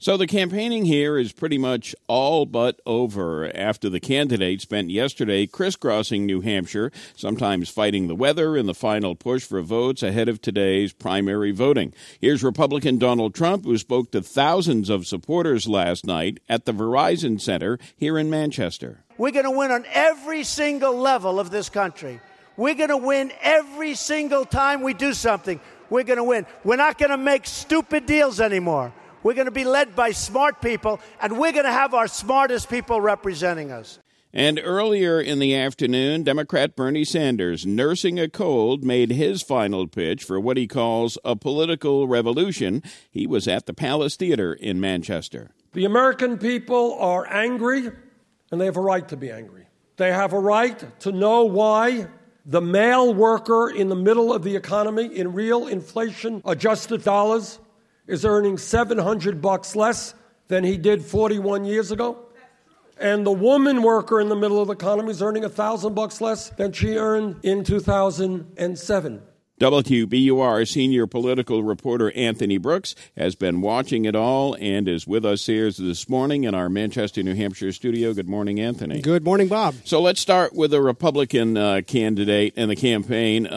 So the campaigning here is pretty much all but over after the candidates spent yesterday crisscrossing New Hampshire, sometimes fighting the weather in the final push for votes ahead of today's primary voting. Here's Republican Donald Trump, who spoke to thousands of supporters last night at the Verizon Center here in Manchester. We're going to win on every single level of this country. We're going to win every single time we do something. We're going to win. We're not going to make stupid deals anymore. We're going to be led by smart people, and we're going to have our smartest people representing us. And earlier in the afternoon, Democrat Bernie Sanders, nursing a cold, made his final pitch for what he calls a political revolution. He was at the Palace Theater in Manchester. The American people are angry, and they have a right to be angry. They have a right to know why the male worker in the middle of the economy, in real inflation-adjusted dollars, is earning $700 less than he did 41 years ago. And the woman worker in the middle of the economy is earning $1,000 less than she earned in 2007. WBUR senior political reporter Anthony Brooks has been watching it all and is with us here this morning in our Manchester, New Hampshire studio. Good morning, Anthony. Good morning, Bob. So let's start with the Republican candidate in the campaign.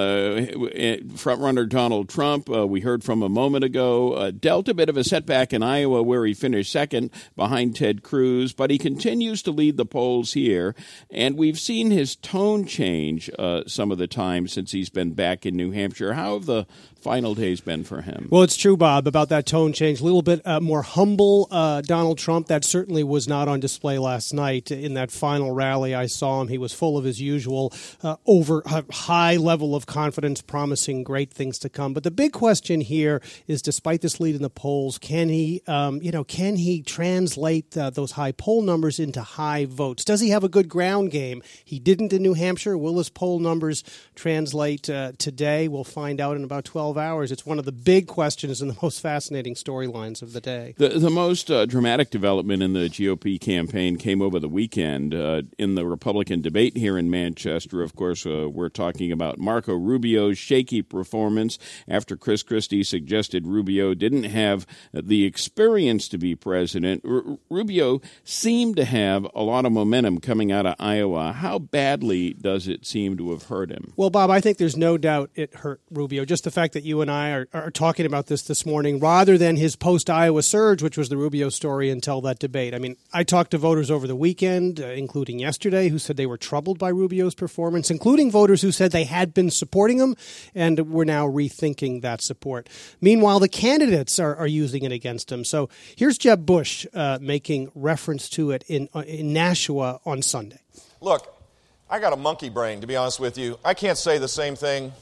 Frontrunner Donald Trump, we heard from a moment ago, dealt a bit of a setback in Iowa where he finished second behind Ted Cruz, but he continues to lead the polls here. And we've seen his tone change some of the time since he's been back in New Hampshire. How have the final days been for him? Well, it's true, Bob, about that tone change. A little bit more humble Donald Trump. That certainly was not on display last night. In that final rally, I saw him. He was full of his usual high level of confidence, promising great things to come. But the big question here is, despite this lead in the polls, can he translate those high poll numbers into high votes? Does he have a good ground game? He didn't in New Hampshire. Will his poll numbers translate today? We'll find out in about 12 hours. It's one of the big questions and the most fascinating storylines of the day. The most dramatic development in the GOP campaign came over the weekend in the Republican debate here in Manchester. Of course, we're talking about Marco Rubio's shaky performance after Chris Christie suggested Rubio didn't have the experience to be president. Rubio seemed to have a lot of momentum coming out of Iowa. How badly does it seem to have hurt him? Well, Bob, I think there's no doubt it hurt Rubio. Just the fact that you and I are talking about this morning, rather than his post-Iowa surge, which was the Rubio story until that debate. I mean, I talked to voters over the weekend, including yesterday, who said they were troubled by Rubio's performance, including voters who said they had been supporting him and were now rethinking that support. Meanwhile, the candidates are using it against him. So here's Jeb Bush making reference to it in Nashua on Sunday. Look, I got a monkey brain, to be honest with you. I can't say the same thing.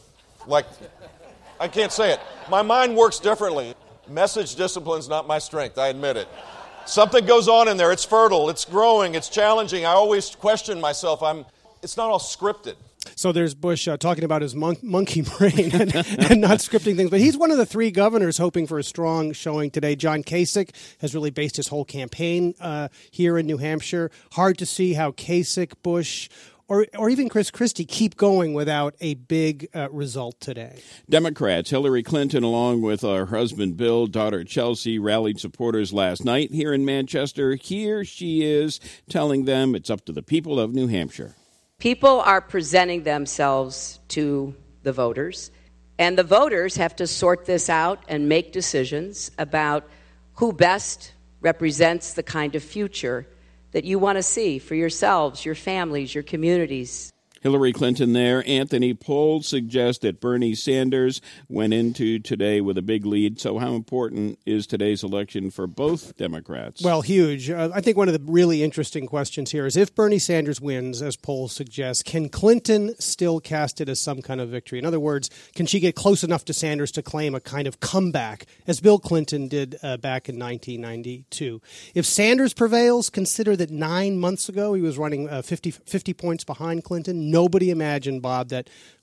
I can't say it. My mind works differently. Message discipline's not my strength, I admit it. Something goes on in there. It's fertile. It's growing. It's challenging. I always question myself. It's not all scripted. So there's Bush talking about his monkey brain and not scripting things. But he's one of the three governors hoping for a strong showing today. John Kasich has really based his whole campaign here in New Hampshire. Hard to see how Kasich, Bush, or even Chris Christie keep going without a big result today. Democrats, Hillary Clinton, along with her husband Bill, daughter Chelsea, rallied supporters last night here in Manchester. Here she is telling them it's up to the people of New Hampshire. People are presenting themselves to the voters, and the voters have to sort this out and make decisions about who best represents the kind of future that you want to see for yourselves, your families, your communities. Hillary Clinton there. Anthony, polls suggest that Bernie Sanders went into today with a big lead. So how important is today's election for both Democrats? Well, huge. I think one of the really interesting questions here is if Bernie Sanders wins, as polls suggest, can Clinton still cast it as some kind of victory? In other words, can she get close enough to Sanders to claim a kind of comeback, as Bill Clinton did back in 1992? If Sanders prevails, consider that 9 months ago he was running 50 points behind Clinton. Nobody imagined, Bob, that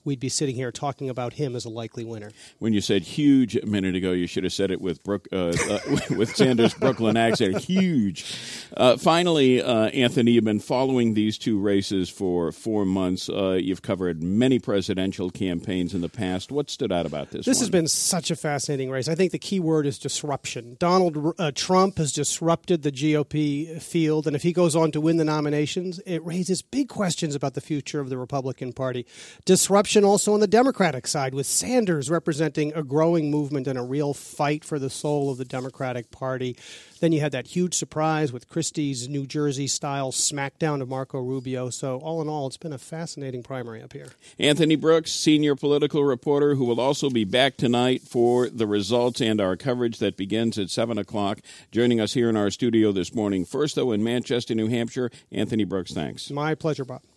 we'd be sitting here talking about him as a likely winner. When you said huge a minute ago, you should have said it with with Sanders' Brooklyn accent. Huge. Finally, Anthony, you've been following these two races for 4 months. You've covered many presidential campaigns in the past. What stood out about this one? This has been such a fascinating race. I think the key word is disruption. Donald Trump has disrupted the GOP field, and if he goes on to win the nominations, it raises big questions about the future of the Republican Party. Disruption also on the Democratic side, with Sanders representing a growing movement and a real fight for the soul of the Democratic Party. Then you had that huge surprise with Christie's New Jersey-style smackdown of Marco Rubio. So all in all, it's been a fascinating primary up here. Anthony Brooks, senior political reporter, who will also be back tonight for the results and our coverage that begins at 7 o'clock, joining us here in our studio this morning. First, though, in Manchester, New Hampshire, Anthony Brooks, thanks. My pleasure, Bob.